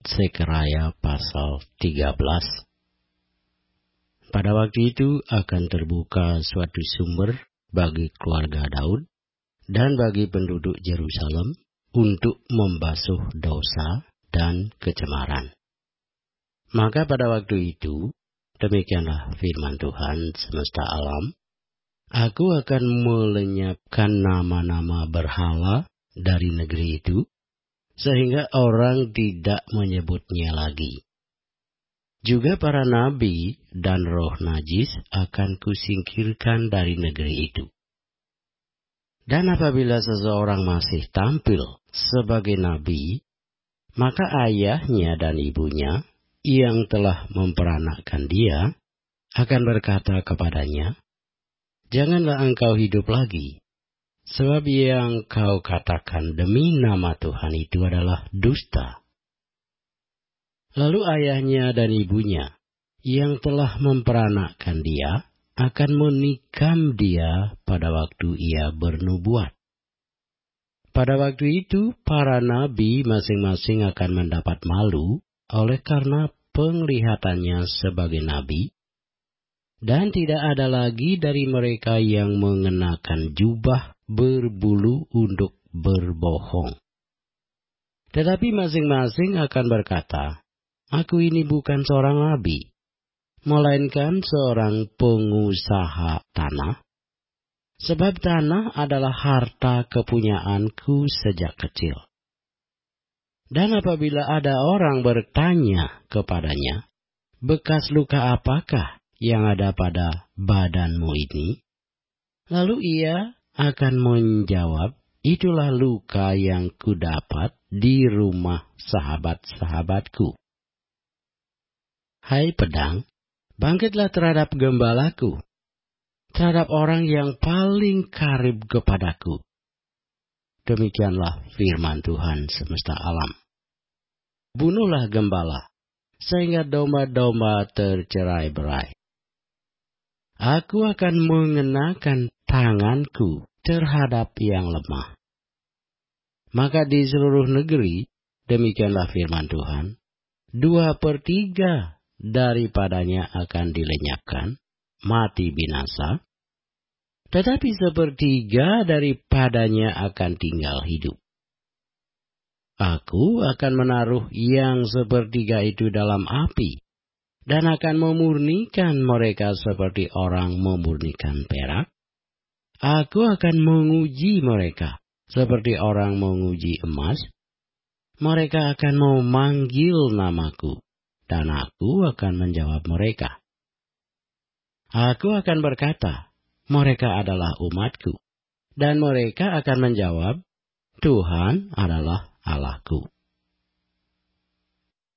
Zekaraya pasal 13. Pada waktu itu akan terbuka suatu sumber bagi keluarga Daud dan bagi penduduk Yerusalem untuk membasuh dosa dan kecemaran. Maka pada waktu itu, demikianlah firman Tuhan semesta alam, Aku akan melenyapkan nama-nama berhala dari negeri itu, sehingga orang tidak menyebutnya lagi. Juga para nabi dan roh najis akan kusingkirkan dari negeri itu. Dan apabila seseorang masih tampil sebagai nabi, maka ayahnya dan ibunya yang telah memperanakkan dia akan berkata kepadanya, Janganlah engkau hidup lagi, sebab yang kau katakan demi nama Tuhan itu adalah dusta. Lalu ayahnya dan ibunya yang telah memperanakkan dia akan menikam dia pada waktu ia bernubuat. Pada waktu itu para nabi masing-masing akan mendapat malu oleh karena penglihatannya sebagai nabi, dan tidak ada lagi dari mereka yang mengenakan jubah berbulu untuk berbohong. Tetapi masing-masing akan berkata, Aku ini bukan seorang nabi, melainkan seorang pengusaha tanah, sebab tanah adalah harta kepunyaanku sejak kecil. Dan apabila ada orang bertanya kepadanya, Bekas luka apakah yang ada pada badanmu ini? Lalu ia akan menjawab, Itulah luka yang kudapat di rumah sahabat-sahabatku. Hai pedang, bangkitlah terhadap gembalaku, terhadap orang yang paling karib kepadaku. Demikianlah firman Tuhan semesta alam. Bunuhlah gembala, sehingga domba-domba tercerai-berai. Aku akan mengenakan tanganku terhadap yang lemah. Maka di seluruh negeri, demikianlah firman Tuhan, 2/3 daripadanya akan dilenyapkan, mati binasa, tetapi 1/3 daripadanya akan tinggal hidup. Aku akan menaruh yang 1/3 itu dalam api, dan akan memurnikan mereka seperti orang memurnikan perak. Aku akan menguji mereka seperti orang menguji emas. Mereka akan memanggil namaku, dan aku akan menjawab mereka. Aku akan berkata, mereka adalah umatku, dan mereka akan menjawab, Tuhan adalah Allahku.